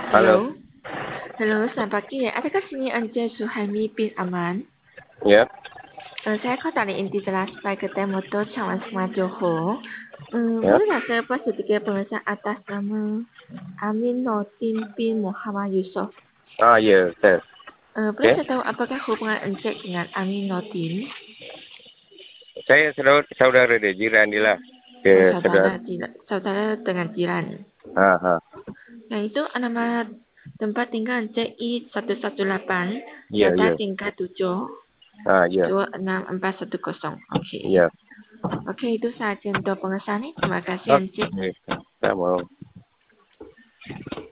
Halo. Halo. Halo, selamat pagi. Adakah sini Encik Suhaimi bin Aman? Ya. Saya call dari Inti Telah Supply Kedai Motor Cawan Semar Johor. Ya. Bolehkah saya bersedia pengesahan atas nama Amin Nordin bin Muhammad Yusof? Ya, betul. Boleh Ya. saya tahu apakah hubungan Encik dengan Amin Nordin? Saya saudara dia, jiran dia lah. Oh, Dia saudara. saudara dengan jiran. Ha. Yang itu nama tempat tinggal Encik I118, Ya, Jatah ya. tingkat 7. Ya. 26410. Okey. Ya. Okey, itu sahaja untuk pengesahan ini. Terima kasih Oke. Encik. Sama.